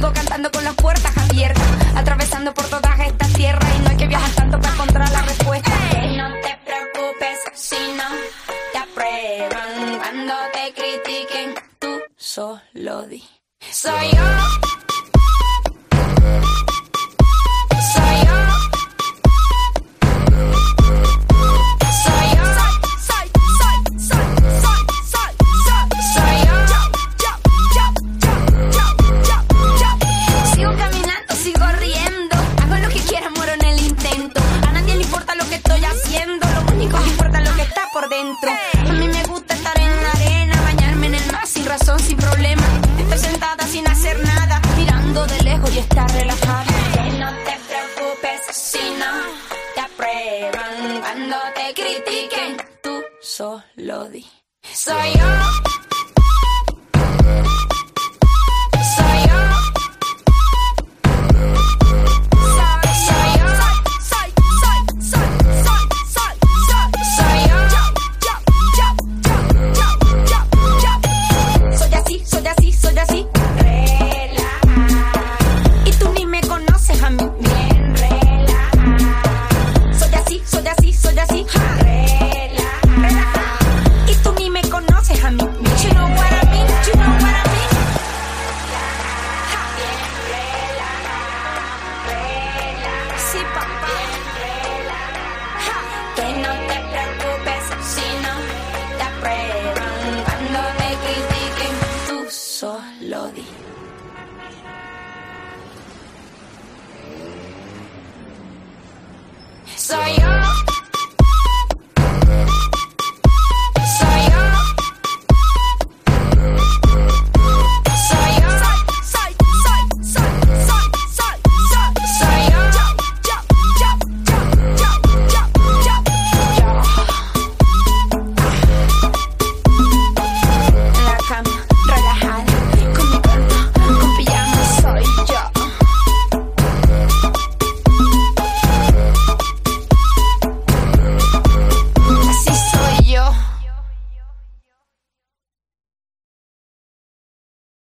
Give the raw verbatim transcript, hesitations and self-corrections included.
Sigo cantando con las puertas abiertas, atravesando por todas estas tierras, y no hay que viajar tanto para encontrar la respuesta. Hey, no te preocupes si no te aprueban. Cuando te critiquen, tú solo di: soy yo. A mí me gusta estar en la arena, bañarme en el mar sin razón, sin problema. Estoy sentada sin hacer nada, mirando de lejos y estar relajada. Que no te preocupes si no te aprueban. Cuando te critiquen, tú solo di: soy yo. Que no te preocupes si no te aprueban. Cuando te critiquen, tú solo di: soy yo.